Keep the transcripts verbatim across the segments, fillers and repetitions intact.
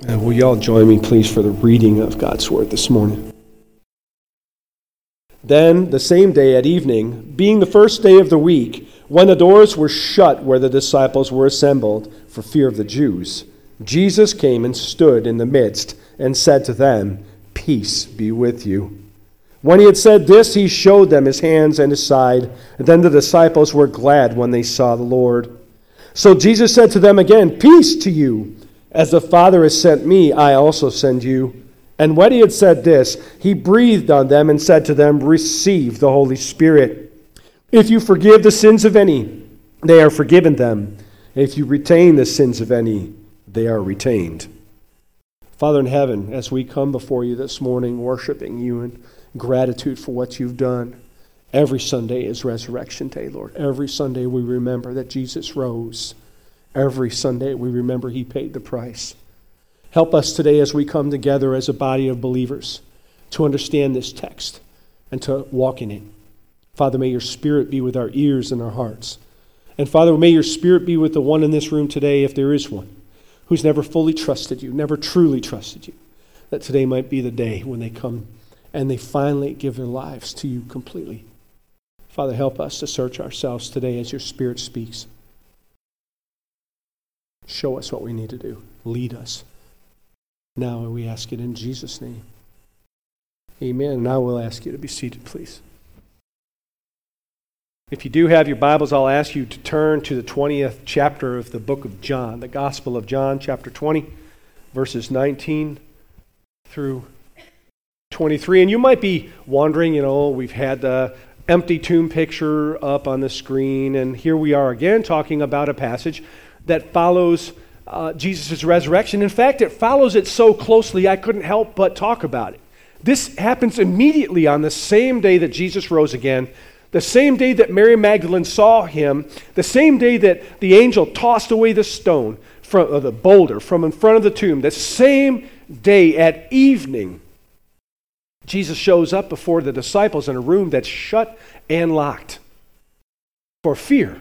And will you all join me, please, for the reading of God's Word this morning? Then, the same day at evening, being the first day of the week, when the doors were shut where the disciples were assembled for fear of the Jews, Jesus came and stood in the midst and said to them, "Peace be with you." When he had said this, he showed them his hands and his side. And then the disciples were glad when they saw the Lord. So Jesus said to them again, "Peace to you. As the Father has sent me, I also send you." And when he had said this, he breathed on them and said to them, "Receive the Holy Spirit. If you forgive the sins of any, they are forgiven them. If you retain the sins of any, they are retained." Father in heaven, as we come before you this morning, worshiping you in gratitude for what you've done, every Sunday is Resurrection Day, Lord. Every Sunday we remember that Jesus rose. Every Sunday we remember he paid the price. Help us today as we come together as a body of believers to understand this text and to walk in it. Father, may your Spirit be with our ears and our hearts. And Father, may your Spirit be with the one in this room today, if there is one, who's never fully trusted you, never truly trusted you, that today might be the day when they come and they finally give their lives to you completely. Father, help us to search ourselves today as your Spirit speaks. Show us what we need to do. Lead us. Now we ask it in Jesus' name. Amen. Now we'll ask you to be seated, please. If you do have your Bibles, I'll ask you to turn to the twentieth chapter of the book of John, the Gospel of John, chapter twenty, verses nineteen through twenty-three. And you might be wondering, you know, we've had the empty tomb picture up on the screen, and here we are again talking about a passage that follows uh, Jesus' resurrection. In fact, it follows it so closely I couldn't help but talk about it. This happens immediately on the same day that Jesus rose again, the same day that Mary Magdalene saw him, the same day that the angel tossed away the stone, from uh, the boulder from in front of the tomb, the same day at evening, Jesus shows up before the disciples in a room that's shut and locked for fear.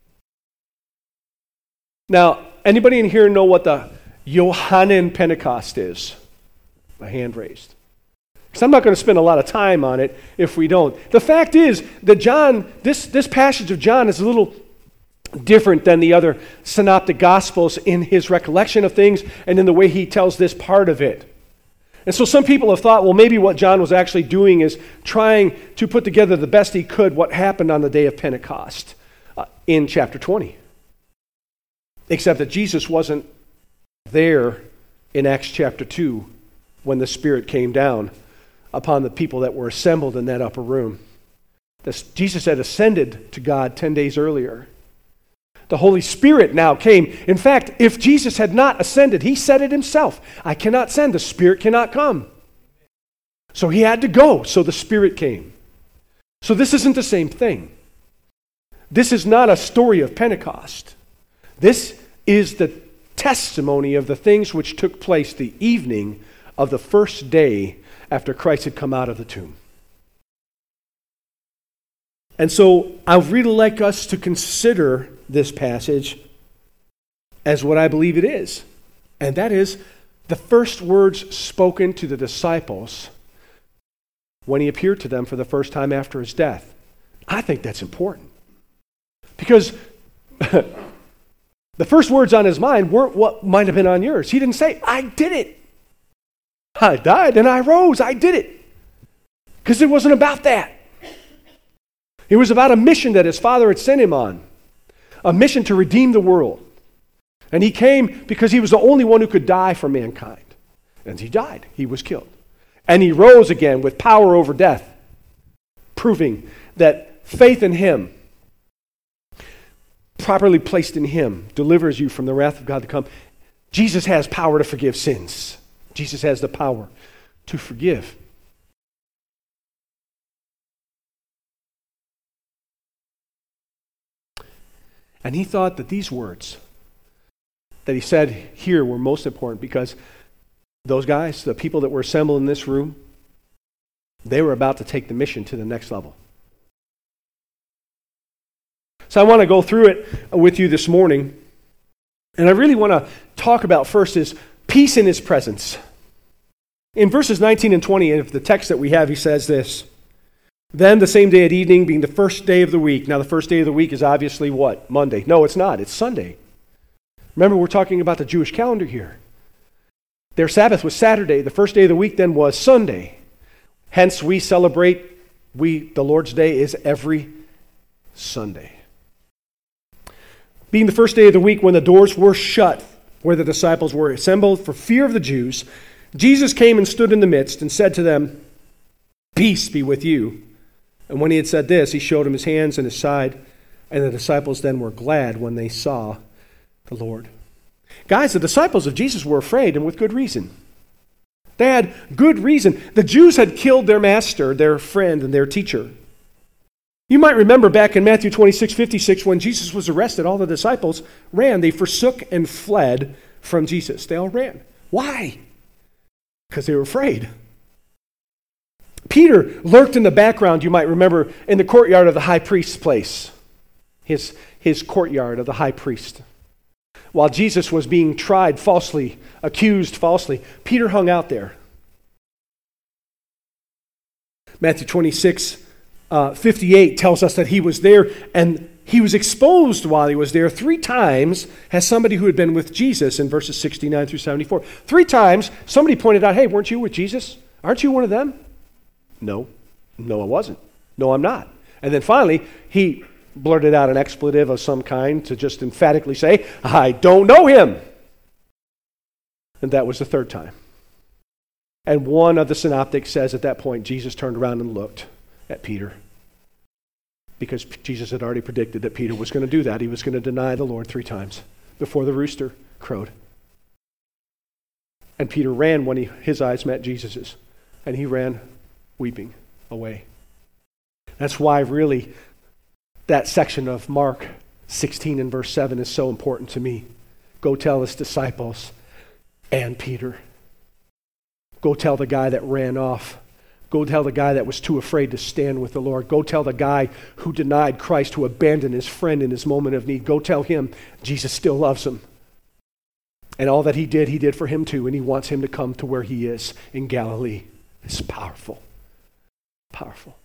Now, anybody in here know what the Johannine Pentecost is? A hand raised. Because I'm not going to spend a lot of time on it if we don't. The fact is that John, this, this passage of John is a little different than the other synoptic gospels in his recollection of things and in the way he tells this part of it. And so some people have thought, well, maybe what John was actually doing is trying to put together the best he could what happened on the day of Pentecost uh, in chapter twenty. Except that Jesus wasn't there in Acts chapter two when the Spirit came down upon the people that were assembled in that upper room. This, Jesus had ascended to God ten days earlier. The Holy Spirit now came. In fact, if Jesus had not ascended, he said it himself, "I cannot send, the Spirit cannot come." So he had to go, so the Spirit came. So this isn't the same thing. This is not a story of Pentecost. This is the testimony of the things which took place the evening of the first day after Christ had come out of the tomb. And so I'd really like us to consider this passage as what I believe it is. And that is the first words spoken to the disciples when he appeared to them for the first time after his death. I think that's important. Because the first words on his mind weren't what might have been on yours. He didn't say, "I did it. I died and I rose. I did it." Because it wasn't about that. It was about a mission that his Father had sent him on. A mission to redeem the world. And he came because he was the only one who could die for mankind. And he died. He was killed. And he rose again with power over death, proving that faith in him, properly placed in him, delivers you from the wrath of God to come. Jesus has power to forgive sins. Jesus has the power to forgive. And he thought that these words that he said here were most important because those guys, the people that were assembled in this room, they were about to take the mission to the next level. So I want to go through it with you this morning. And I really want to talk about first is peace peace in his presence. In verses nineteen and twenty of the text that we have, he says this. Then the same day at evening, being the first day of the week. Now the first day of the week is obviously what? Monday. No, it's not. It's Sunday. Remember, we're talking about the Jewish calendar here. Their Sabbath was Saturday. The first day of the week then was Sunday. Hence, we celebrate, we the Lord's Day is every Sunday. Being the first day of the week when the doors were shut, where the disciples were assembled for fear of the Jews, Jesus came and stood in the midst and said to them, "Peace be with you." And when he had said this, he showed them his hands and his side, and the disciples then were glad when they saw the Lord. Guys, the disciples of Jesus were afraid, and with good reason. They had good reason. The Jews had killed their master, their friend, and their teacher. You might remember back in Matthew twenty-six fifty-six, when Jesus was arrested, all the disciples ran. They forsook and fled from Jesus. They all ran. Why? Because they were afraid. Peter lurked in the background, you might remember, in the courtyard of the high priest's place. His, his courtyard of the high priest. While Jesus was being tried falsely, accused falsely, Peter hung out there. Matthew twenty-six uh, fifty-eight tells us that he was there, and he was exposed while he was there three times as somebody who had been with Jesus in verses sixty-nine through seventy-four. Three times somebody pointed out, "Hey, weren't you with Jesus? Aren't you one of them?" No, no, I wasn't. No, I'm not. And then finally, he blurted out an expletive of some kind to just emphatically say, "I don't know him." And that was the third time. And one of the synoptics says at that point, Jesus turned around and looked at Peter. Because Jesus had already predicted that Peter was going to do that. He was going to deny the Lord three times before the rooster crowed. And Peter ran when he, his eyes met Jesus's. And he ran weeping away. That's why really that section of Mark sixteen and verse seven is so important to me. Go tell his disciples and Peter. Go tell the guy that ran off. Go tell the guy that was too afraid to stand with the Lord. Go tell the guy who denied Christ, who abandoned his friend in his moment of need. Go tell him Jesus still loves him. And all that he did, he did for him too. And he wants him to come to where he is in Galilee. It's powerful. Powerful.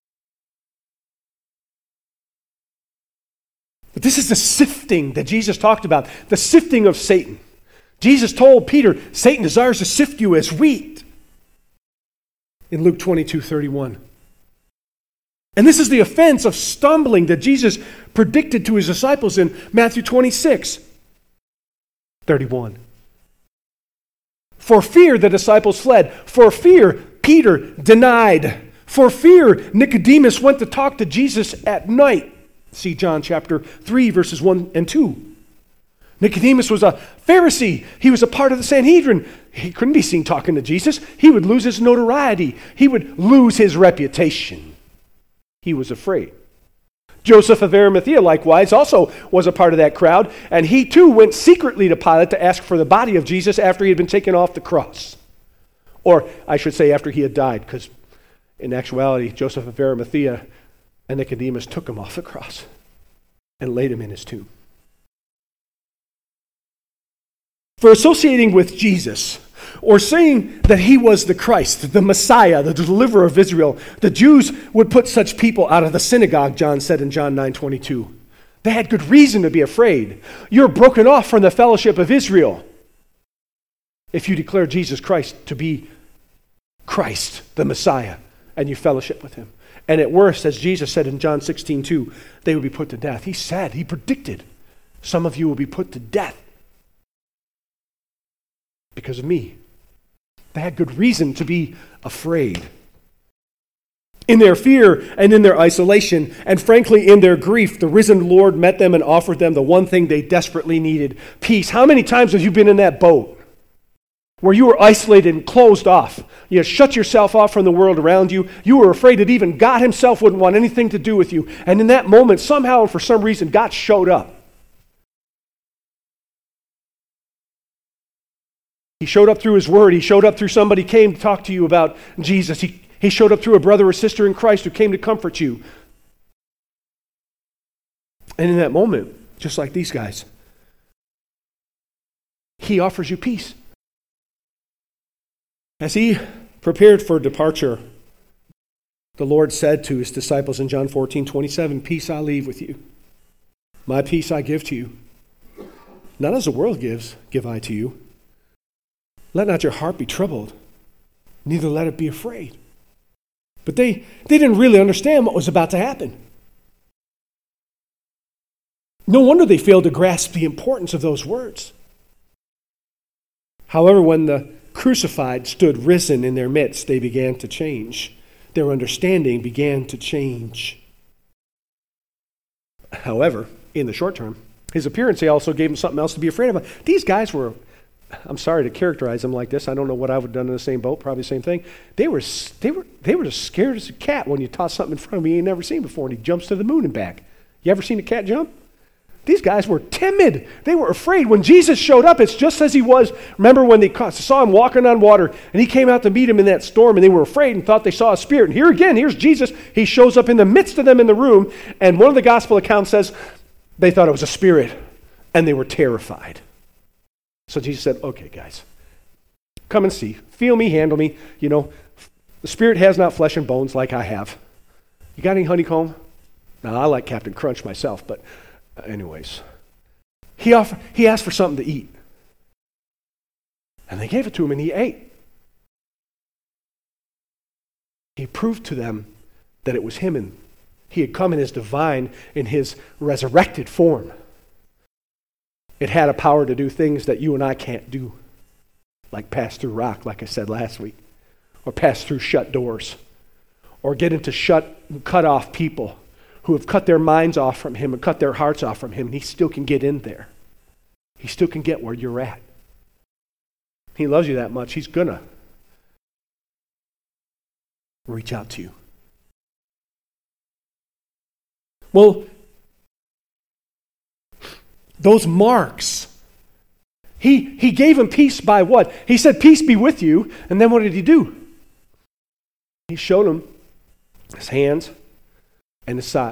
But this is the sifting that Jesus talked about. The sifting of Satan. Jesus told Peter, Satan desires to sift you as wheat. In Luke twenty-two thirty-one. And this is the offense of stumbling that Jesus predicted to his disciples in Matthew twenty-six thirty-one. For fear, the disciples fled. For fear, Peter denied. For fear, Nicodemus went to talk to Jesus at night. See John chapter three, verses one and two. Nicodemus was a Pharisee. He was a part of the Sanhedrin. He couldn't be seen talking to Jesus. He would lose his notoriety. He would lose his reputation. He was afraid. Joseph of Arimathea, likewise, also was a part of that crowd, and he too went secretly to Pilate to ask for the body of Jesus after he had been taken off the cross. Or, I should say, after he had died, because in actuality, Joseph of Arimathea and Nicodemus took him off the cross and laid him in his tomb. For associating with Jesus, or saying that he was the Christ, the Messiah, the deliverer of Israel, the Jews would put such people out of the synagogue, John said in John nine twenty-two. They had good reason to be afraid. You're broken off from the fellowship of Israel if you declare Jesus Christ to be Christ, the Messiah, and you fellowship with him. And at worst, as Jesus said in John sixteen two, they would be put to death. He said, he predicted, some of you will be put to death because of me. They had good reason to be afraid. In their fear and in their isolation, and frankly in their grief, the risen Lord met them and offered them the one thing they desperately needed, peace. How many times have you been in that boat where you were isolated and closed off? You shut yourself off from the world around you. You were afraid that even God himself wouldn't want anything to do with you. And in that moment, somehow and for some reason, God showed up. He showed up through his word. He showed up through somebody who came to talk to you about Jesus. He, he showed up through a brother or sister in Christ who came to comfort you. And in that moment, just like these guys, he offers you peace. As he prepared for departure, the Lord said to his disciples in John fourteen twenty-seven, "Peace I leave with you. My peace I give to you. Not as the world gives, give I to you. Let not your heart be troubled, neither let it be afraid." But they, they didn't really understand what was about to happen. No wonder they failed to grasp the importance of those words. However, when the crucified stood risen in their midst, they began to change. Their understanding began to change. However, in the short term, his appearance, he also gave them something else to be afraid of. These guys were, I'm sorry to characterize them like this. I don't know what I would have done in the same boat, probably the same thing. They were they were they were just scared as a cat when you toss something in front of him you ain't never seen before and he jumps to the moon and back. You ever seen a cat jump? These guys were timid. They were afraid. When Jesus showed up, it's just as he was. Remember when they saw him walking on water and he came out to meet him in that storm and they were afraid and thought they saw a spirit. And here again, here's Jesus. He shows up in the midst of them in the room, and one of the gospel accounts says they thought it was a spirit and they were terrified. So Jesus said, "Okay, guys, come and see. Feel me, handle me. You know, the spirit has not flesh and bones like I have. You got any honeycomb?" Now, I like Captain Crunch myself, but anyways, he offered, he asked for something to eat. And they gave it to him and he ate. He proved to them that it was him and he had come in his divine, in his resurrected form. It had a power to do things that you and I can't do, like pass through rock, like I said last week, or pass through shut doors, or get into shut, cut off people who have cut their minds off from him and cut their hearts off from him, and he still can get in there. He still can get where you're at. He loves you that much, he's gonna reach out to you. Well, those marks, he, he gave him peace by what? He said, "Peace be with you," and then what did he do? He showed him his hands and his side.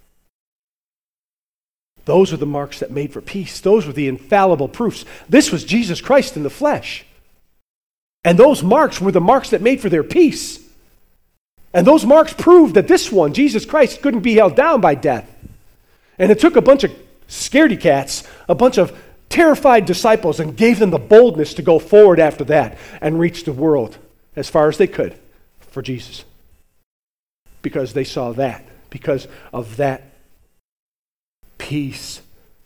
Those are the marks that made for peace. Those were the infallible proofs. This was Jesus Christ in the flesh. And those marks were the marks that made for their peace. And those marks proved that this one, Jesus Christ, couldn't be held down by death. And it took a bunch of scaredy cats, a bunch of terrified disciples, and gave them the boldness to go forward after that and reach the world as far as they could for Jesus. Because they saw that. Because of that peace.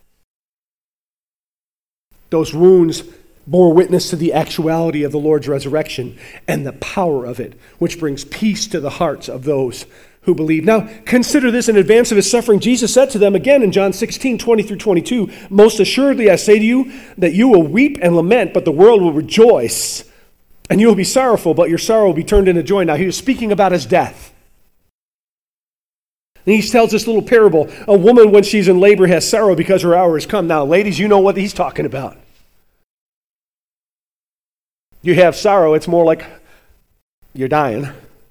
Those wounds bore witness to the actuality of the Lord's resurrection and the power of it, which brings peace to the hearts of those who believe. Now, consider this: in advance of his suffering, Jesus said to them again in John sixteen, twenty through twenty-two, "Most assuredly I say to you that you will weep and lament, but the world will rejoice. And you will be sorrowful, but your sorrow will be turned into joy." Now, he was speaking about his death. And he tells this little parable. A woman, when she's in labor, has sorrow because her hour has come. Now, ladies, you know what he's talking about. You have sorrow, it's more like you're dying.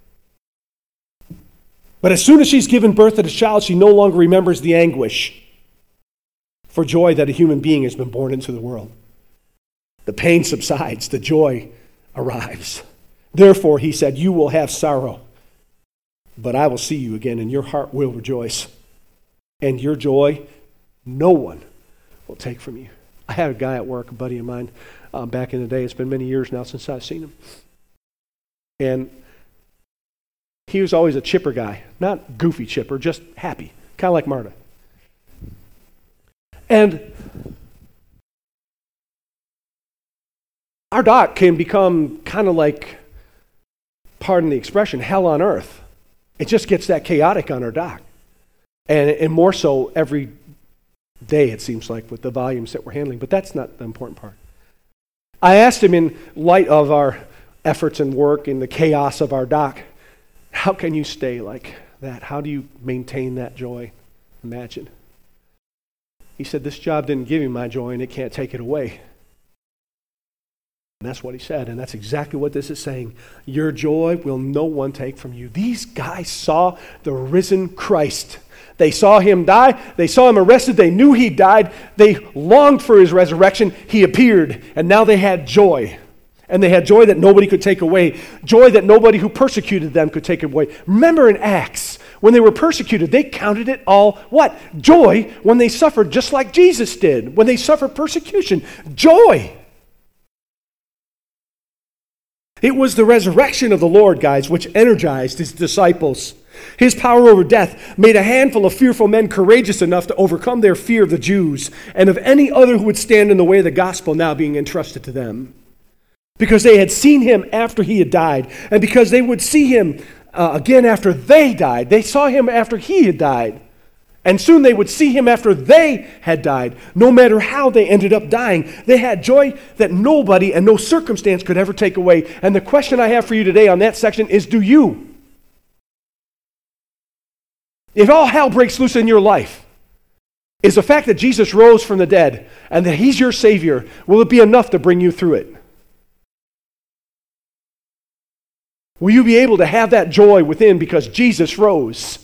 But as soon as she's given birth to the child, she no longer remembers the anguish for joy that a human being has been born into the world. The pain subsides, the joy arrives. Therefore, he said, "You will have sorrow, but I will see you again, and your heart will rejoice. And your joy, no one will take from you." I had a guy at work, a buddy of mine, um, back in the day. It's been many years now since I've seen him. And he was always a chipper guy. Not goofy chipper, just happy. Kind of like Marta. And our dock can become kind of like, pardon the expression, hell on earth. It just gets that chaotic on our dock. And, and more so every day, it seems like, with the volumes that we're handling. But that's not the important part. I asked him, in light of our efforts and work in the chaos of our dock, how can you stay like that? How do you maintain that joy? Imagine. He said, "This job didn't give me my joy, and it can't take it away." And that's what he said, and that's exactly what this is saying. Your joy will no one take from you. These guys saw the risen Christ. They saw him die. They saw him arrested. They knew he died. They longed for his resurrection. He appeared, and now they had joy. And they had joy that nobody could take away, joy that nobody who persecuted them could take away. Remember in Acts, when they were persecuted, they counted it all what? Joy when they suffered just like Jesus did, when they suffered persecution. Joy. It was the resurrection of the Lord, guys, which energized his disciples. His power over death made a handful of fearful men courageous enough to overcome their fear of the Jews and of any other who would stand in the way of the gospel now being entrusted to them. Because they had seen him after he had died, and because they would see him uh, again after they died. They saw him after he had died, and soon they would see him after they had died. No matter how they ended up dying, they had joy that nobody and no circumstance could ever take away. And the question I have for you today on that section is, do you? If all hell breaks loose in your life, is the fact that Jesus rose from the dead and that he's your Savior, will it be enough to bring you through it? Will you be able to have that joy within because Jesus rose?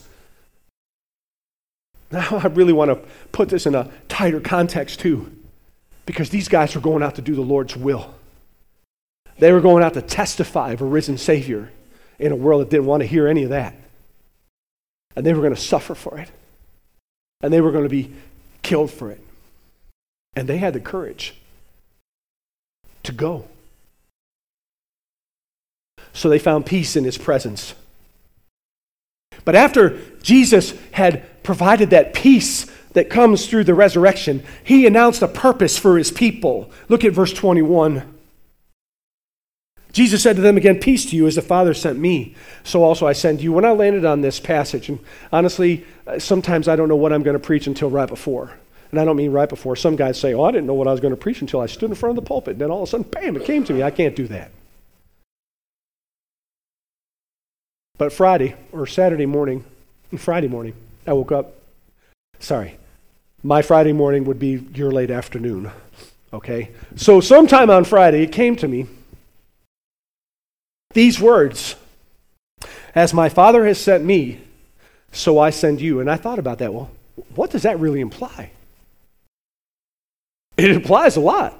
Now I really want to put this in a tighter context too, because these guys were going out to do the Lord's will. They were going out to testify of a risen Savior in a world that didn't want to hear any of that. And they were going to suffer for it. And they were going to be killed for it. And they had the courage to go. So they found peace in his presence. But after Jesus had provided that peace that comes through the resurrection, he announced a purpose for his people. Look at verse twenty-one. Jesus said to them again, "Peace to you, as the Father sent me, so also I send you." When I landed on this passage, and honestly, sometimes I don't know what I'm going to preach until right before. And I don't mean right before. Some guys say, "Oh, I didn't know what I was going to preach until I stood in front of the pulpit." And then all of a sudden, bam, it came to me. I can't do that. But Friday, or Saturday morning, Friday morning, I woke up. Sorry, my Friday morning would be your late afternoon, okay? So sometime on Friday, it came to me, these words, "As my Father has sent me, so I send you." And I thought about that. Well, what does that really imply? It implies a lot.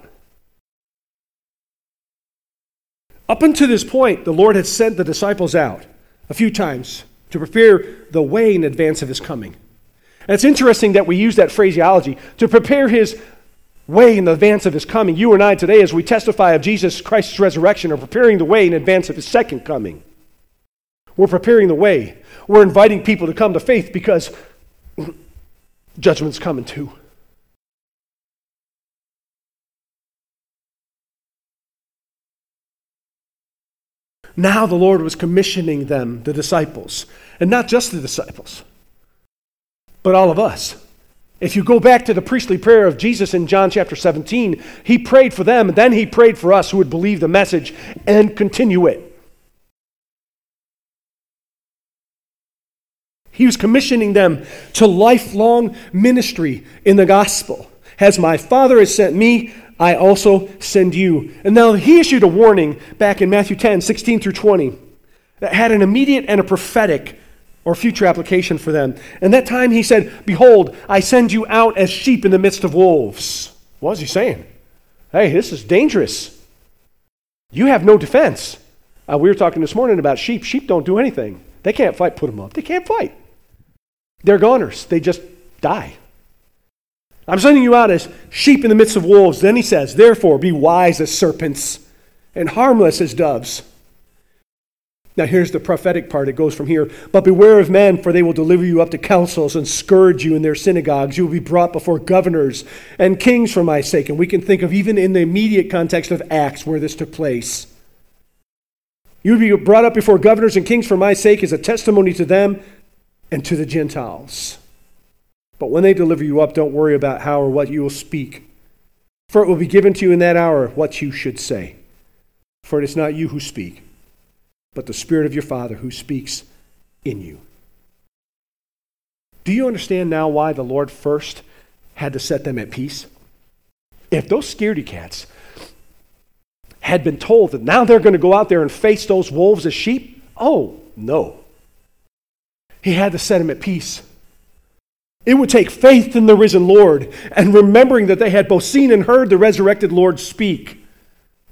Up until this point, the Lord had sent the disciples out a few times to prepare the way in advance of his coming. And it's interesting that we use that phraseology, to prepare his way in advance of his coming. You and I today, as we testify of Jesus Christ's resurrection, are preparing the way in advance of his second coming. We're preparing the way. We're inviting people to come to faith because judgment's coming too. Now the Lord was commissioning them, the disciples, and not just the disciples, but all of us. If you go back to the priestly prayer of Jesus in John chapter seventeen, he prayed for them, and then he prayed for us who would believe the message and continue it. He was commissioning them to lifelong ministry in the gospel. "As my Father has sent me, I also send you." And now he issued a warning back in Matthew ten, sixteen through twenty, that had an immediate and a prophetic or future application for them. And that time he said, "Behold, I send you out as sheep in the midst of wolves." What was he saying? Hey, this is dangerous. You have no defense. Uh, we were talking this morning about sheep. Sheep don't do anything. They can't fight. Put them up. They can't fight. They're goners. They just die. "I'm sending you out as sheep in the midst of wolves." Then he says, "Therefore be wise as serpents and harmless as doves." Now here's the prophetic part. It goes from here. "But beware of men, for they will deliver you up to councils and scourge you in their synagogues. You will be brought before governors and kings for my sake." And we can think of even in the immediate context of Acts where this took place. "You will be brought up before governors and kings for my sake as a testimony to them and to the Gentiles. But when they deliver you up, don't worry about how or what you will speak. For it will be given to you in that hour what you should say. For it is not you who speak, but the Spirit of your Father who speaks in you." Do you understand now why the Lord first had to set them at peace? If those scaredy cats had been told that now they're going to go out there and face those wolves as sheep, oh, no. He had to set them at peace. It would take faith in the risen Lord and remembering that they had both seen and heard the resurrected Lord speak.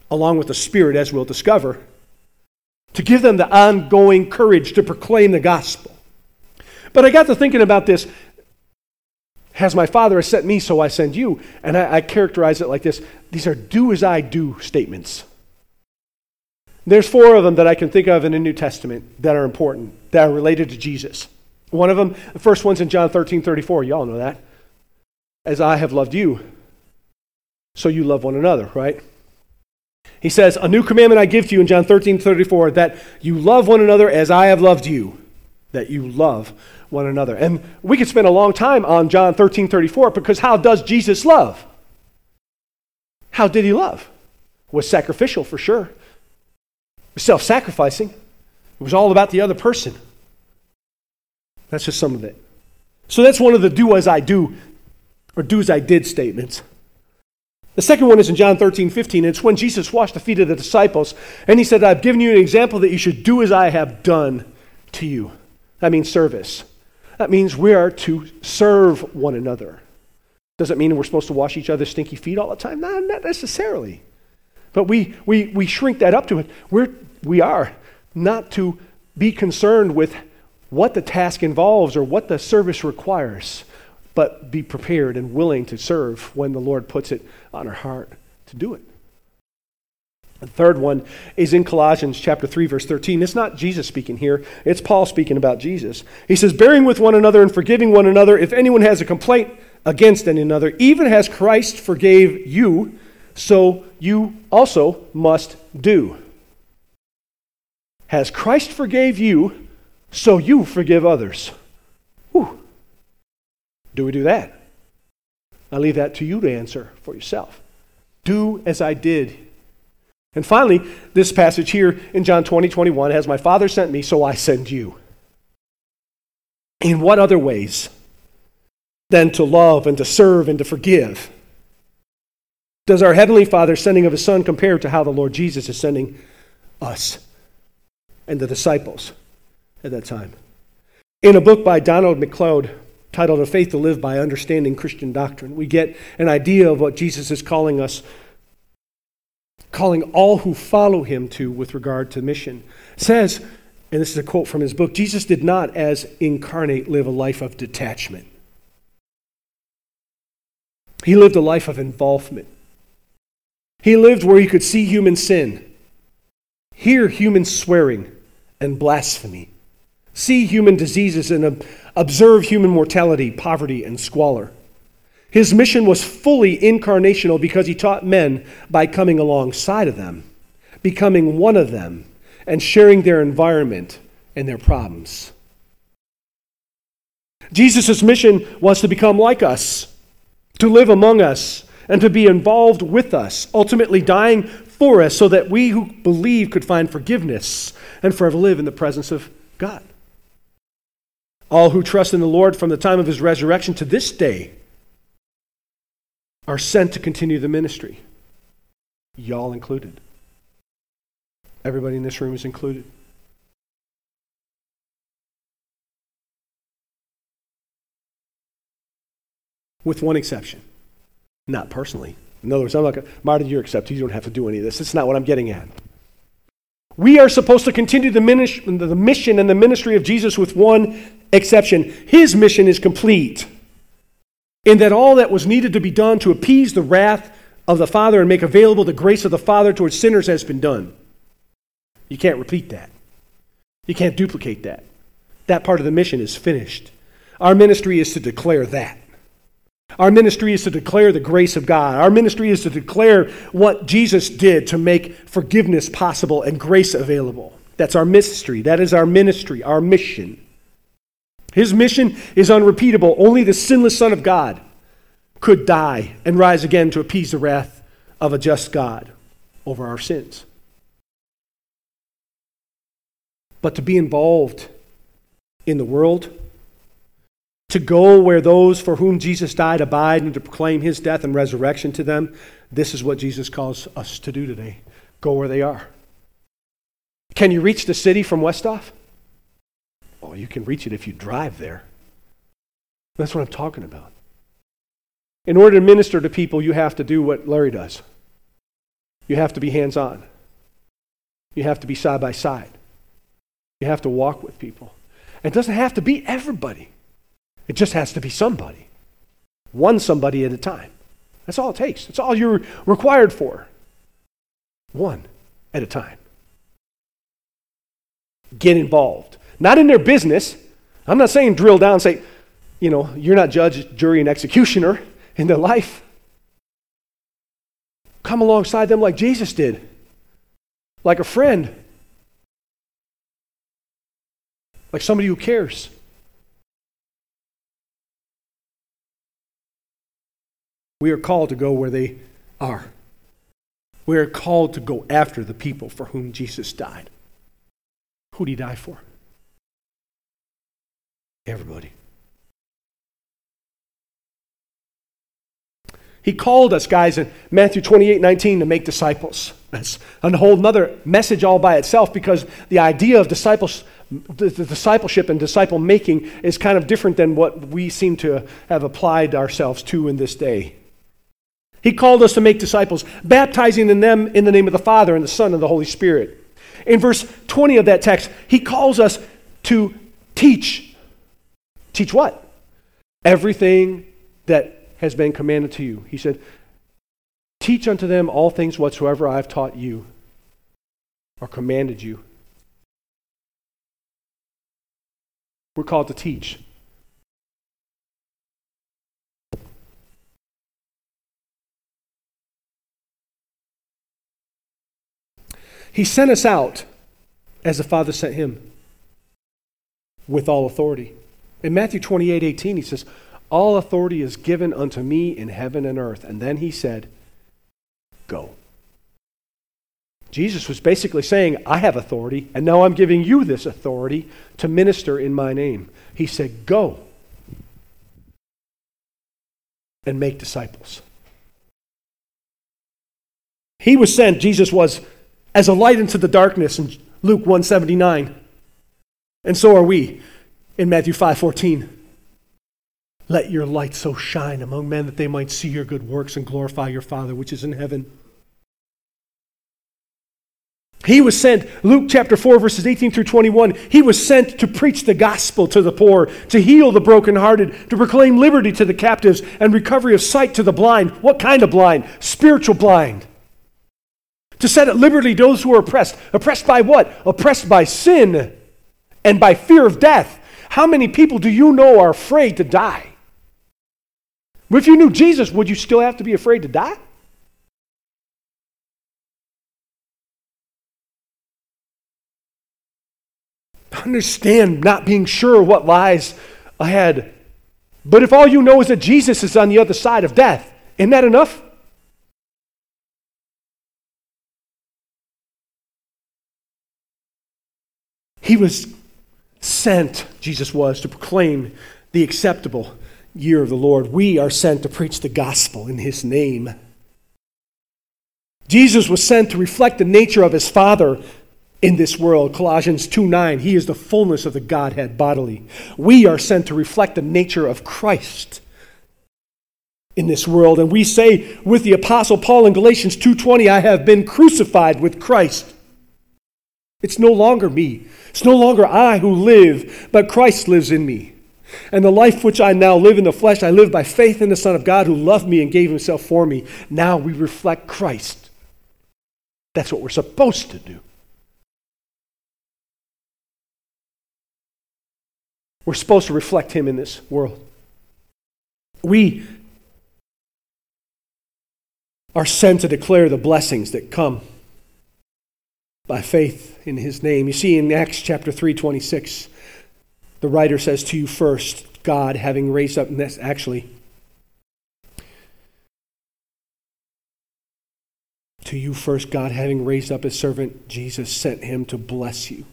along with the Spirit, as we'll discover, to give them the ongoing courage to proclaim the gospel. But I got to thinking about this. As my Father has sent me, so I send you. And I, I characterize it like this. These are do as I do statements. There's four of them that I can think of in the New Testament that are important, that are related to Jesus. One of them, the first one's in John thirteen thirty-four. You all know that. As I have loved you, so you love one another, right? He says, a new commandment I give to you in John thirteen thirty-four, that you love one another as I have loved you, that you love one another. And we could spend a long time on John thirteen thirty-four, because how does Jesus love? How did he love? It was sacrificial for sure. It was self-sacrificing. It was all about the other person. That's just some of it. So that's one of the do as I do, or do as I did statements. The second one is in John thirteen fifteen. It's when Jesus washed the feet of the disciples, and he said, I've given you an example that you should do as I have done to you. That means service. That means we are to serve one another. Does it mean we're supposed to wash each other's stinky feet all the time? No, not necessarily. But we we we shrink that up to it. We're we are not to be concerned with what the task involves or what the service requires, but be prepared and willing to serve when the Lord puts it on our heart to do it. The third one is in Colossians chapter three, verse thirteen. It's not Jesus speaking here. It's Paul speaking about Jesus. He says, bearing with one another and forgiving one another, if anyone has a complaint against any another, even as Christ forgave you, so you also must do. As Christ forgave you, so you forgive others. Whew. Do we do that? I leave that to you to answer for yourself. Do as I did. And finally, this passage here in John twenty, twenty-one, as my Father sent me, so I send you. In what other ways than to love and to serve and to forgive does our Heavenly Father sending of His Son compare to how the Lord Jesus is sending us and the disciples at that time? In a book by Donald McLeod titled A Faith to Live by Understanding Christian Doctrine, we get an idea of what Jesus is calling us, calling all who follow him to with regard to mission. It says, and this is a quote from his book, Jesus did not, as incarnate, live a life of detachment. He lived a life of involvement. He lived where he could see human sin, hear human swearing and blasphemy, see human diseases and observe human mortality, poverty, and squalor. His mission was fully incarnational because he taught men by coming alongside of them, becoming one of them, and sharing their environment and their problems. Jesus' mission was to become like us, to live among us, and to be involved with us, ultimately dying for us so that we who believe could find forgiveness and forever live in the presence of God. All who trust in the Lord from the time of his resurrection to this day are sent to continue the ministry. Y'all included. Everybody in this room is included. With one exception. Not personally. In other words, I'm not going to, Marty, you're accepted. You don't have to do any of this. That's not what I'm getting at. We are supposed to continue the, minis- the mission and the ministry of Jesus with one exception. His mission is complete, in that all that was needed to be done to appease the wrath of the Father and make available the grace of the Father towards sinners has been done. You can't repeat that. You can't duplicate that. That part of the mission is finished. Our ministry is to declare that. Our ministry is to declare the grace of God. Our ministry is to declare what Jesus did to make forgiveness possible and grace available. That's our ministry. That is our ministry, our mission. His mission is unrepeatable. Only the sinless Son of God could die and rise again to appease the wrath of a just God over our sins. But to be involved in the world, to go where those for whom Jesus died abide, and to proclaim his death and resurrection to them, this is what Jesus calls us to do today. Go where they are. Can you reach the city from Westhoff? Oh, you can reach it if you drive there. That's what I'm talking about. In order to minister to people, you have to do what Larry does. You have to be hands-on. You have to be side by side. You have to walk with people. It doesn't have to be everybody. It just has to be somebody. One somebody at a time. That's all it takes. That's all you're required for. One at a time. Get involved. Not in their business. I'm not saying drill down and say, you know, you're not judge, jury, and executioner in their life. Come alongside them like Jesus did. Like a friend. Like somebody who cares. We are called to go where they are. We are called to go after the people for whom Jesus died. Who did he die for? Everybody. He called us, guys, in Matthew twenty-eight nineteen to make disciples. That's a whole other message all by itself, because the idea of disciples, the, the discipleship and disciple making is kind of different than what we seem to have applied ourselves to in this day. He called us to make disciples, baptizing in them in the name of the Father and the Son and the Holy Spirit. In verse twenty of that text, he calls us to teach. Teach what? Everything that has been commanded to you. He said, teach unto them all things whatsoever I have taught you or commanded you. We're called to teach. He sent us out as the Father sent him, with all authority. In Matthew twenty-eight eighteen, he says, all authority is given unto me in heaven and earth. And then he said, go. Jesus was basically saying, I have authority, and now I'm giving you this authority to minister in my name. He said, go and make disciples. He was sent, Jesus was, as a light into the darkness in Luke one seventy-nine. And so are we in Matthew five fourteen. Let your light so shine among men that they might see your good works and glorify your Father which is in heaven. He was sent, Luke chapter four, verses eighteen through twenty-one, he was sent to preach the gospel to the poor, to heal the brokenhearted, to proclaim liberty to the captives and recovery of sight to the blind. What kind of blind? Spiritual blind. To set at liberty those who are oppressed. Oppressed by what? Oppressed by sin and by fear of death. How many people do you know are afraid to die? If you knew Jesus, would you still have to be afraid to die? Understand not being sure what lies ahead. But if all you know is that Jesus is on the other side of death, isn't that enough? He was sent, Jesus was, to proclaim the acceptable year of the Lord. We are sent to preach the gospel in his name. Jesus was sent to reflect the nature of his Father in this world. Colossians two nine, he is the fullness of the Godhead bodily. We are sent to reflect the nature of Christ in this world. And we say with the Apostle Paul in Galatians two twenty, I have been crucified with Christ. It's no longer me. It's no longer I who live, but Christ lives in me. And the life which I now live in the flesh, I live by faith in the Son of God who loved me and gave himself for me. Now we reflect Christ. That's what we're supposed to do. We're supposed to reflect him in this world. We are sent to declare the blessings that come by faith in his name. You see in Acts chapter three twenty-six, the writer says to you first, God having raised up, and that's actually, to you first, God having raised up his servant, Jesus sent him to bless you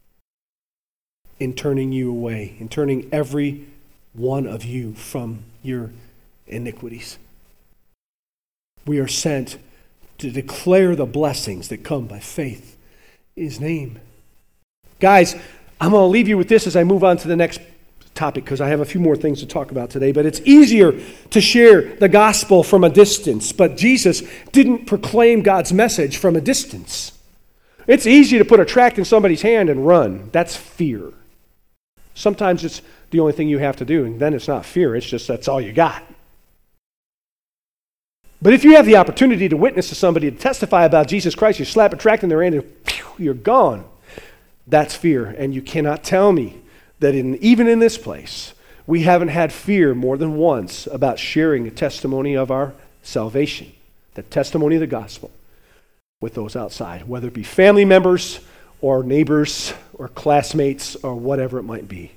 in turning you away, in turning every one of you from your iniquities. We are sent to declare the blessings that come by faith in his name. Guys, I'm going to leave you with this as I move on to the next topic because I have a few more things to talk about today, but it's easier to share the gospel from a distance. But Jesus didn't proclaim God's message from a distance. It's easy to put a tract in somebody's hand and run. That's fear. Sometimes it's the only thing you have to do, and then it's not fear, it's just that's all you got. But if you have the opportunity to witness to somebody, to testify about Jesus Christ, you slap a tract in their hand and pew, you're gone. That's fear. And you cannot tell me that in, even in this place, we haven't had fear more than once about sharing the testimony of our salvation, the testimony of the gospel with those outside, whether it be family members or neighbors or classmates or whatever it might be.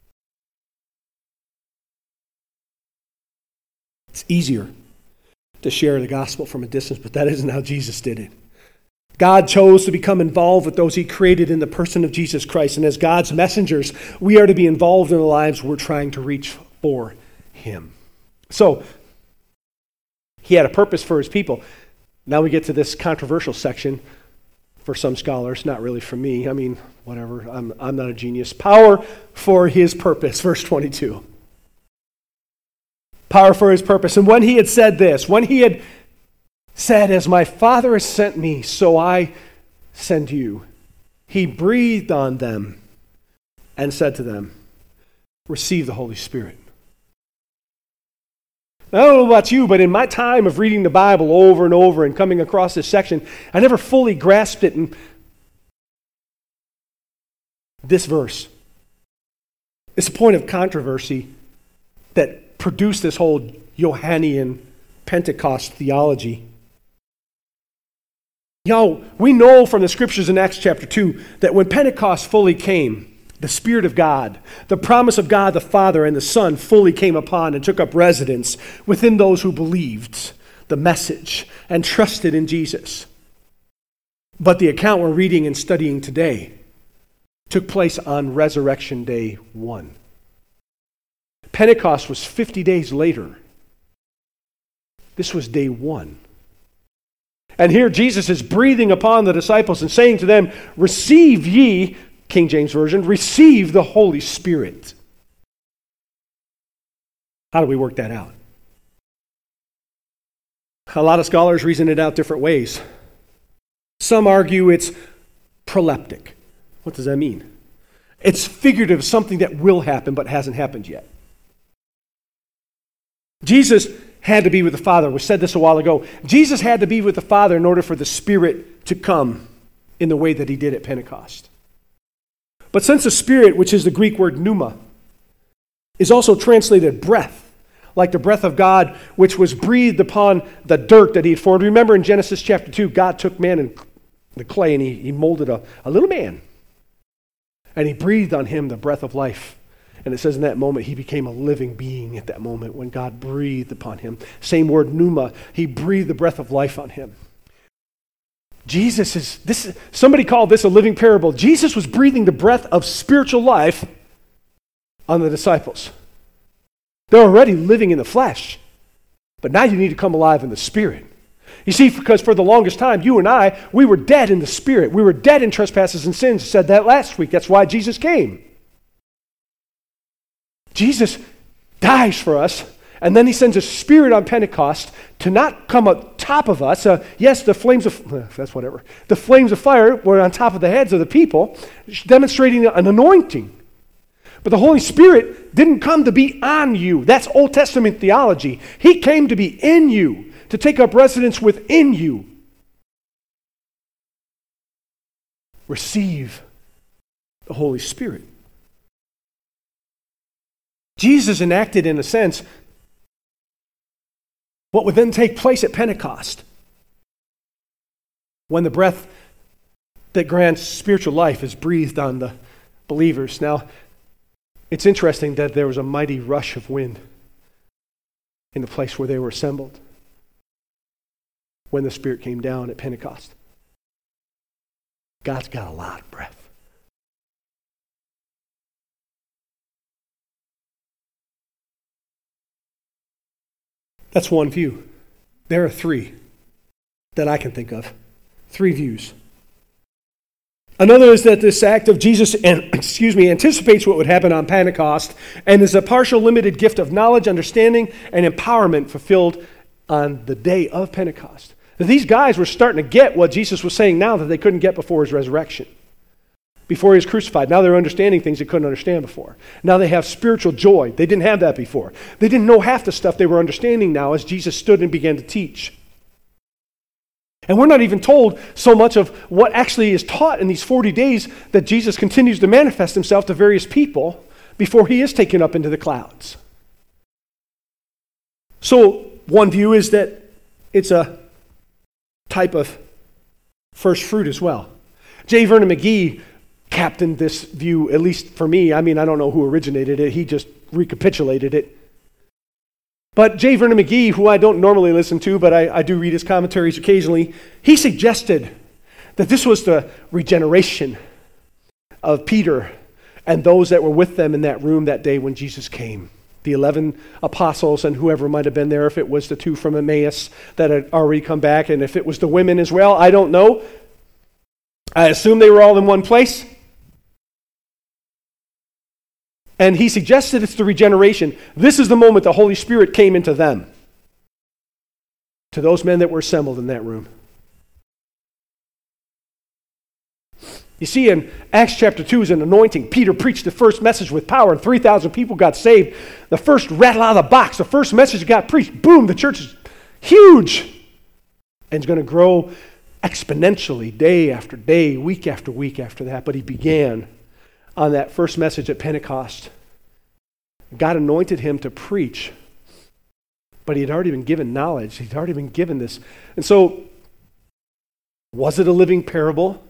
It's easier to share the gospel from a distance, but that isn't how Jesus did it. God chose to become involved with those he created in the person of Jesus Christ, and as God's messengers, we are to be involved in the lives we're trying to reach for him. So, he had a purpose for his people. Now we get to this controversial section for some scholars, not really for me. I mean, whatever, I'm, I'm not a genius. Power for his purpose, verse twenty-two. Power for his purpose. And when he had said this, when he had said, as my Father has sent me, so I send you, he breathed on them and said to them, receive the Holy Spirit. I don't know about you, but in my time of reading the Bible over and over and coming across this section, I never fully grasped it in this verse. It's a point of controversy that produced this whole Johannian Pentecost theology. You know, we know from the scriptures in Acts chapter two that when Pentecost fully came, the Spirit of God, the promise of God the Father and the Son fully came upon and took up residence within those who believed the message and trusted in Jesus. But the account we're reading and studying today took place on Resurrection Day one. Pentecost was fifty days later. This was day one. And here Jesus is breathing upon the disciples and saying to them, receive ye, King James Version, receive the Holy Spirit. How do we work that out? A lot of scholars reason it out different ways. Some argue it's proleptic. What does that mean? It's figurative, something that will happen but hasn't happened yet. Jesus had to be with the Father. We said this a while ago. Jesus had to be with the Father in order for the Spirit to come in the way that he did at Pentecost. But since the Spirit, which is the Greek word pneuma, is also translated breath, like the breath of God, which was breathed upon the dirt that he had formed. Remember in Genesis chapter two, God took man and the clay and he, he molded a, a little man. And he breathed on him the breath of life. And it says in that moment, he became a living being at that moment when God breathed upon him. Same word, pneuma. He breathed the breath of life on him. Jesus is, this. somebody called this a living parable. Jesus was breathing the breath of spiritual life on the disciples. They're already living in the flesh. But now you need to come alive in the Spirit. You see, because for the longest time, you and I, we were dead in the Spirit. We were dead in trespasses and sins. I said that last week. That's why Jesus came. Jesus dies for us, and then he sends a Spirit on Pentecost to not come on top of us. Uh, yes, the flames of, uh, that's whatever. The flames of fire were on top of the heads of the people, demonstrating an anointing. But the Holy Spirit didn't come to be on you. That's Old Testament theology. He came to be in you, to take up residence within you. Receive the Holy Spirit. Jesus enacted, in a sense, what would then take place at Pentecost, when the breath that grants spiritual life is breathed on the believers. Now, it's interesting that there was a mighty rush of wind in the place where they were assembled when the Spirit came down at Pentecost. God's got a lot of breath. That's one view. There are three that I can think of. Three views. Another is that this act of Jesus, and excuse me, anticipates what would happen on Pentecost and is a partial limited gift of knowledge, understanding, and empowerment fulfilled on the day of Pentecost. These guys were starting to get what Jesus was saying now that they couldn't get before his resurrection, before he was crucified. Now they're understanding things they couldn't understand before. Now they have spiritual joy. They didn't have that before. They didn't know half the stuff they were understanding now as Jesus stood and began to teach. And we're not even told so much of what actually is taught in these forty days that Jesus continues to manifest himself to various people before he is taken up into the clouds. So one view is that it's a type of first fruit as well. J. Vernon McGee captained this view, at least for me. I mean, I don't know who originated it. He just recapitulated it. But J. Vernon McGee, who I don't normally listen to, but I, I do read his commentaries occasionally, he suggested that this was the regeneration of Peter and those that were with them in that room that day when Jesus came. The eleven apostles and whoever might have been there, if it was the two from Emmaus that had already come back, and if it was the women as well, I don't know. I assume they were all in one place. And he suggested it's the regeneration. This is the moment the Holy Spirit came into them, to those men that were assembled in that room. You see, in Acts chapter two is an anointing. Peter preached the first message with power, and three thousand people got saved. The first rattle out of the box, the first message got preached. Boom, the church is huge. And it's going to grow exponentially day after day, week after week after that. But he began on that first message at Pentecost. God anointed him to preach, but he had already been given knowledge. He'd already been given this. And so, was it a living parable?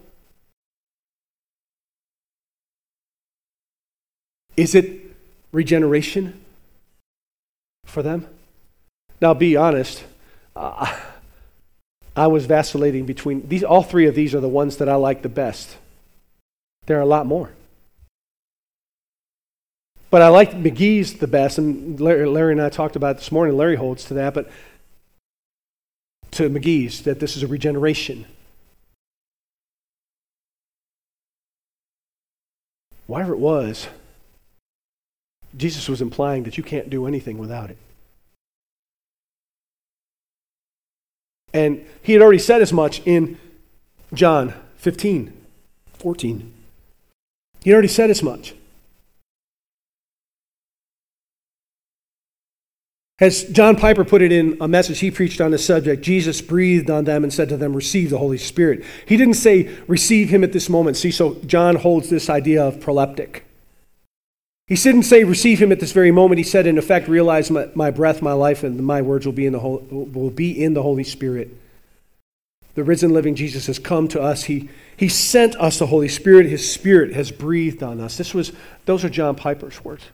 Is it regeneration for them? Now, be honest, uh, I was vacillating between these. All three of these are the ones that I like the best. There are a lot more. But I like McGee's the best, and Larry, Larry and I talked about it this morning. Larry holds to that, but to McGee's, that this is a regeneration. Whatever it was, Jesus was implying that you can't do anything without it. And he had already said as much in John fifteen, fourteen. He had already said as much. As John Piper put it in a message he preached on this subject, Jesus breathed on them and said to them, receive the Holy Spirit. He didn't say, receive him at this moment. See, so John holds this idea of proleptic. He didn't say, receive him at this very moment. He said, in effect, realize my, my breath, my life, and my words will be in the whole, will be in the Holy Spirit. The risen, living Jesus has come to us. He, he sent us the Holy Spirit. His Spirit has breathed on us. This was, those are John Piper's words.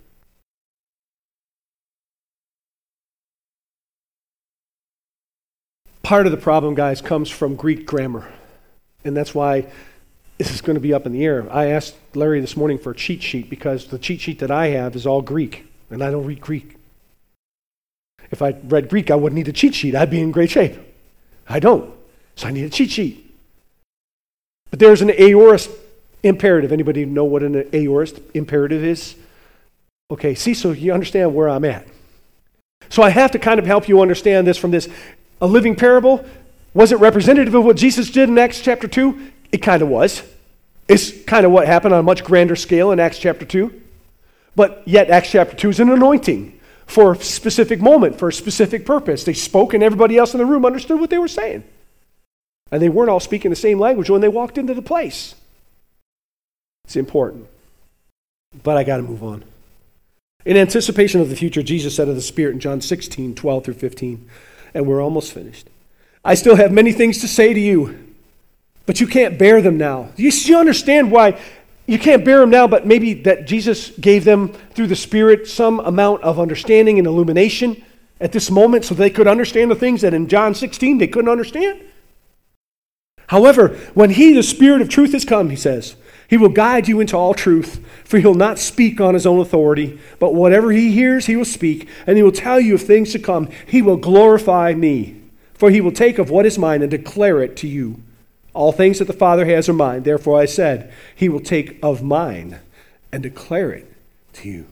Part of the problem, guys, comes from Greek grammar. And that's why this is going to be up in the air. I asked Larry this morning for a cheat sheet because the cheat sheet that I have is all Greek, and I don't read Greek. If I read Greek, I wouldn't need a cheat sheet. I'd be in great shape. I don't. So I need a cheat sheet. But there's an aorist imperative. Anybody know what an aorist imperative is? Okay, see, so you understand where I'm at. So I have to kind of help you understand this from this. A living parable, was it representative of what Jesus did in Acts chapter two? It kind of was. It's kind of what happened on a much grander scale in Acts chapter two. But yet Acts chapter two is an anointing for a specific moment, for a specific purpose. They spoke and everybody else in the room understood what they were saying. And they weren't all speaking the same language when they walked into the place. It's important. But I got to move on. In anticipation of the future, Jesus said of the Spirit in John sixteen, twelve through fifteen, and we're almost finished. I still have many things to say to you, but you can't bear them now. You, you understand why you can't bear them now, but maybe that Jesus gave them through the Spirit some amount of understanding and illumination at this moment so they could understand the things that in John sixteen they couldn't understand. However, when he, the Spirit of truth, has come, he says, he will guide you into all truth, for he will not speak on his own authority, but whatever he hears, he will speak, and he will tell you of things to come. He will glorify me, for he will take of what is mine and declare it to you. All things that the Father has are mine. Therefore I said, he will take of mine and declare it to you.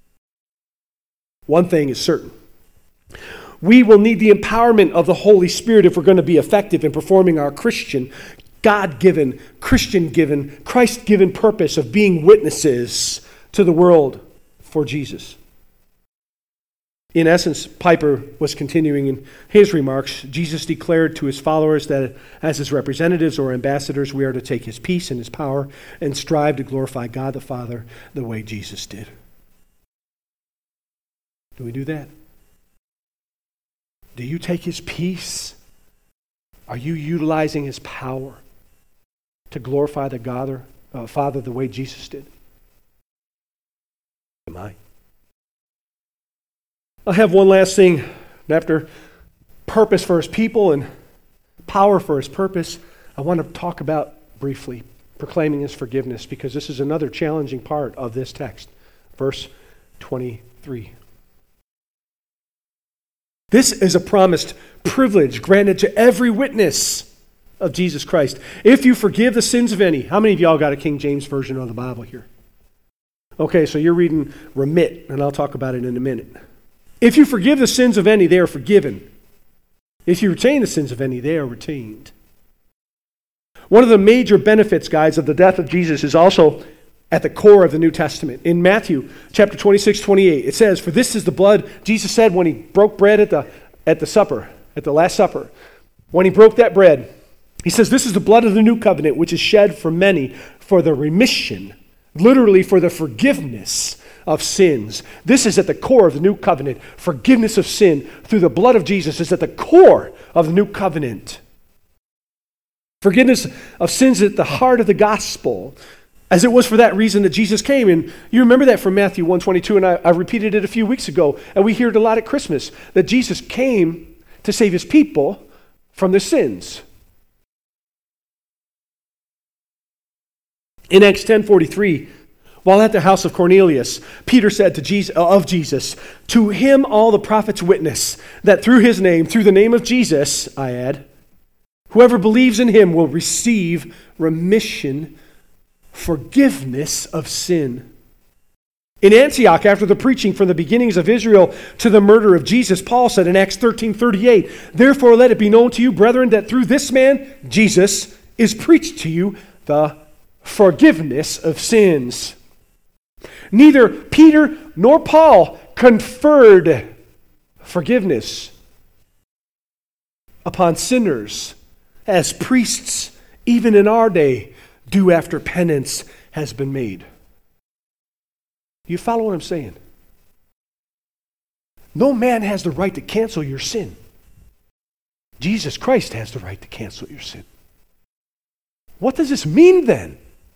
One thing is certain. We will need the empowerment of the Holy Spirit if we're going to be effective in performing our Christian, God-given, Christian-given, Christ-given purpose of being witnesses to the world for Jesus. In essence, Piper was continuing in his remarks. Jesus declared to his followers that as his representatives or ambassadors, we are to take his peace and his power and strive to glorify God the Father the way Jesus did. Do we do that? Do you take his peace? Are you utilizing his power to glorify the God, uh, Father the way Jesus did? Am I? I'll have one last thing. After purpose for his people and power for his purpose, I want to talk about briefly proclaiming his forgiveness, because this is another challenging part of this text. Verse twenty-three. This is a promised privilege granted to every witness of Jesus Christ. If you forgive the sins of any. How many of y'all got a King James version of the Bible here? Okay, so you're reading remit, and I'll talk about it in a minute. If you forgive the sins of any, they are forgiven. If you retain the sins of any, they are retained. One of the major benefits, guys, of the death of Jesus is also at the core of the New Testament. In Matthew chapter twenty-six, twenty-eight, it says, "For this is the blood," Jesus said when he broke bread at the, at the supper, at the Last Supper. When he broke that bread, he says, "This is the blood of the new covenant, which is shed for many for the remission," literally for the forgiveness of sins. This is at the core of the new covenant. Forgiveness of sin through the blood of Jesus is at the core of the new covenant. Forgiveness of sins at the heart of the gospel, as it was for that reason that Jesus came. And you remember that from Matthew one twenty-two, and I, I repeated it a few weeks ago, and we hear it a lot at Christmas, that Jesus came to save his people from their sins. In Acts ten forty-three, while at the house of Cornelius, Peter said to Jesus, of Jesus, "To him all the prophets witness that through his name, through the name of Jesus," I add, "whoever believes in him will receive remission, forgiveness of sin." In Antioch, after the preaching from the beginnings of Israel to the murder of Jesus, Paul said in Acts thirteen thirty-eight, "Therefore let it be known to you, brethren, that through this man, Jesus, is preached to you the forgiveness of sins." Neither Peter nor Paul conferred forgiveness upon sinners as priests, even in our day, do after penance has been made. You follow what I'm saying? No man has the right to cancel your sin. Jesus Christ has the right to cancel your sin. What does this mean then?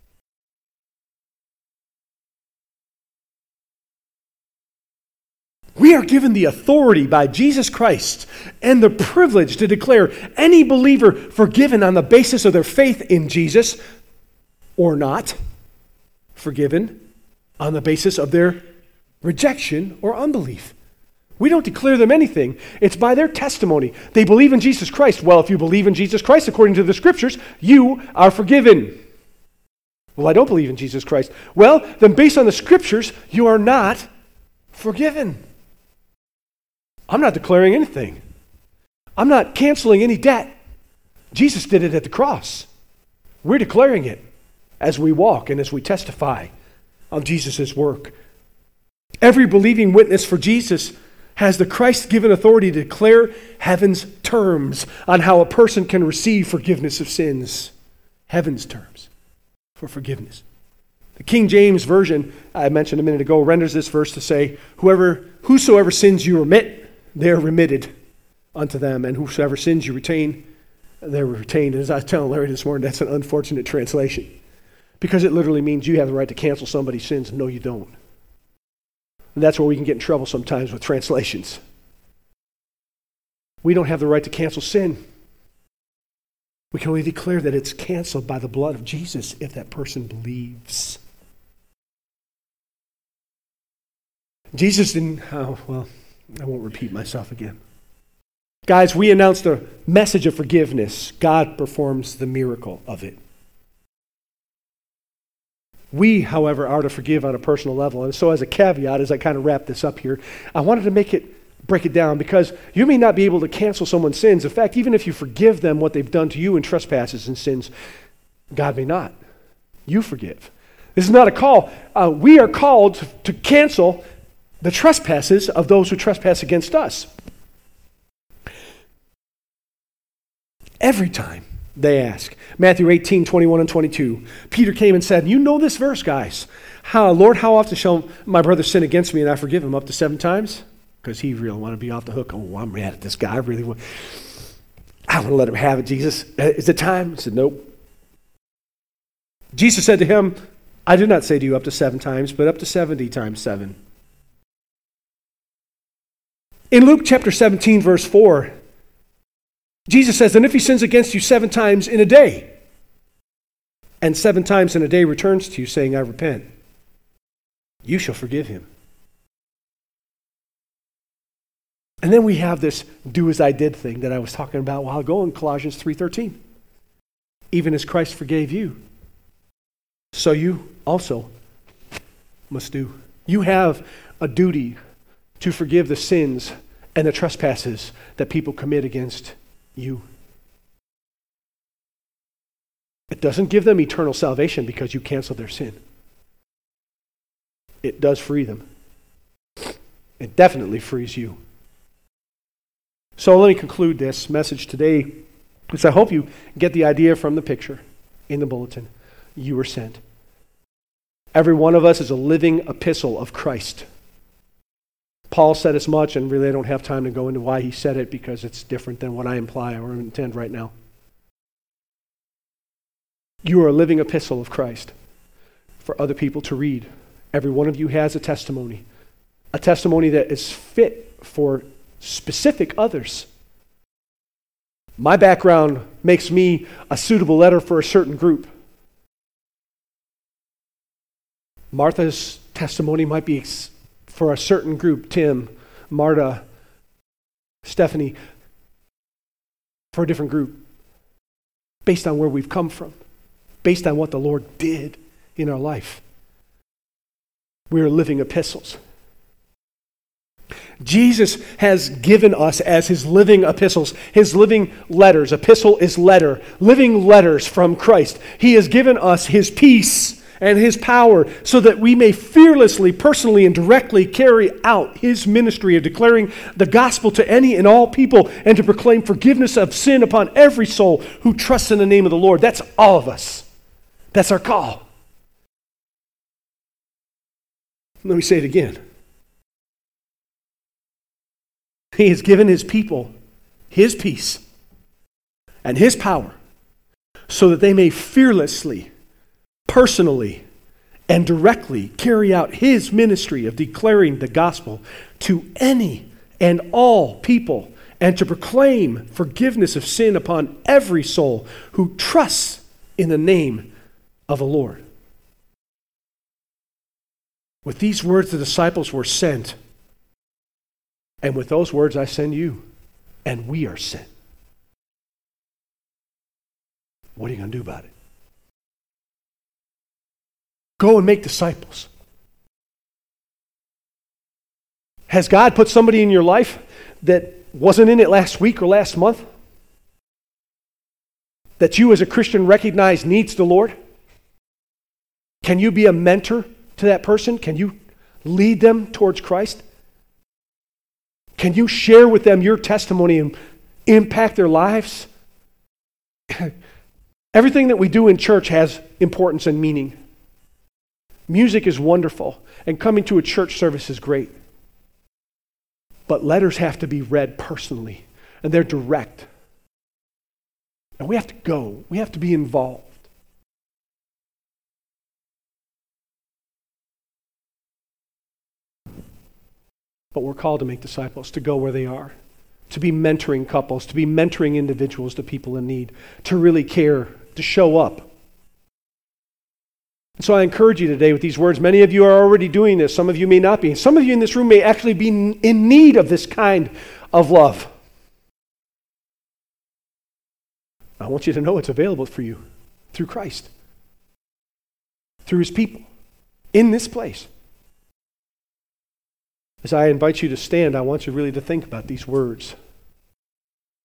We are given the authority by Jesus Christ and the privilege to declare any believer forgiven on the basis of their faith in Jesus, or not forgiven on the basis of their rejection or unbelief. We don't declare them anything. It's by their testimony. They believe in Jesus Christ. Well, if you believe in Jesus Christ according to the Scriptures, you are forgiven. Well, I don't believe in Jesus Christ. Well, then based on the Scriptures, you are not forgiven. I'm not declaring anything. I'm not canceling any debt. Jesus did it at the cross. We're declaring it as we walk and as we testify on Jesus' work. Every believing witness for Jesus has the Christ-given authority to declare heaven's terms on how a person can receive forgiveness of sins. Heaven's terms for forgiveness. The King James Version, I mentioned a minute ago, renders this verse to say, "Whoever, whosoever sins you remit, they are remitted unto them, and whosoever sins you retain, they are retained." And as I was telling Larry this morning, that's an unfortunate translation, because it literally means you have the right to cancel somebody's sins. No, you don't. And that's where we can get in trouble sometimes with translations. We don't have the right to cancel sin. We can only declare that it's canceled by the blood of Jesus if that person believes. Jesus didn't, oh, well, I won't repeat myself again. Guys, we announce the message of forgiveness. God performs the miracle of it. We, however, are to forgive on a personal level. And so as a caveat, as I kind of wrap this up here, I wanted to make it, break it down, because you may not be able to cancel someone's sins. In fact, even if you forgive them what they've done to you in trespasses and sins, God may not. You forgive. This is not a call. Uh, we are called to, to cancel the trespasses of those who trespass against us. Every time they ask. Matthew eighteen, twenty-one and twenty-two. Peter came and said, you know this verse, guys. How, Lord, how often shall my brother sin against me and I forgive him? Up to seven times? Because he really wanted to be off the hook. Oh, I'm mad at this guy. I really want. I want to let him have it, Jesus. Is it time? I said, nope. Jesus said to him, I did not say to you up to seven times, but up to seventy times seven. In Luke chapter seventeen, verse four, Jesus says, and if he sins against you seven times in a day, and seven times in a day returns to you saying, I repent, you shall forgive him. And then we have this do as I did thing that I was talking about a while ago in Colossians three thirteen. Even as Christ forgave you, so you also must do. You have a duty to forgive the sins and the trespasses that people commit against you. It doesn't give them eternal salvation because you cancel their sin. It does free them. It definitely frees you. So let me conclude this message today, because I hope you get the idea from the picture in the bulletin. You were sent. Every one of us is a living epistle of Christ. Paul said as much, and really I don't have time to go into why he said it because it's different than what I imply or intend right now. You are a living epistle of Christ for other people to read. Every one of you has a testimony, a testimony that is fit for specific others. My background makes me a suitable letter for a certain group. Martha's testimony might be for a certain group, Tim, Marta, Stephanie, for a different group, based on where we've come from, based on what the Lord did in our life. We are living epistles. Jesus has given us as his living epistles, his living letters. Epistle is letter, living letters from Christ. He has given us his peace and his power so that we may fearlessly, personally, and directly carry out his ministry of declaring the gospel to any and all people and to proclaim forgiveness of sin upon every soul who trusts in the name of the Lord. That's all of us. That's our call. Let me say it again. He has given his people his peace and his power so that they may fearlessly, personally, and directly carry out his ministry of declaring the gospel to any and all people and to proclaim forgiveness of sin upon every soul who trusts in the name of the Lord. With these words, the disciples were sent. And with those words, I send you. And we are sent. What are you going to do about it? Go and make disciples. Has God put somebody in your life that wasn't in it last week or last month? That you as a Christian recognize needs the Lord? Can you be a mentor to that person? Can you lead them towards Christ? Can you share with them your testimony and impact their lives? Everything that we do in church has importance and meaning. Music is wonderful, and coming to a church service is great. But letters have to be read personally, and they're direct. And we have to go. We have to be involved. But we're called to make disciples, to go where they are, to be mentoring couples, to be mentoring individuals to people in need, to really care, to show up. So I encourage you today with these words. Many of you are already doing this. Some of you may not be. Some of you in this room may actually be in need of this kind of love. I want you to know it's available for you through Christ, through his people, in this place. As I invite you to stand, I want you really to think about these words.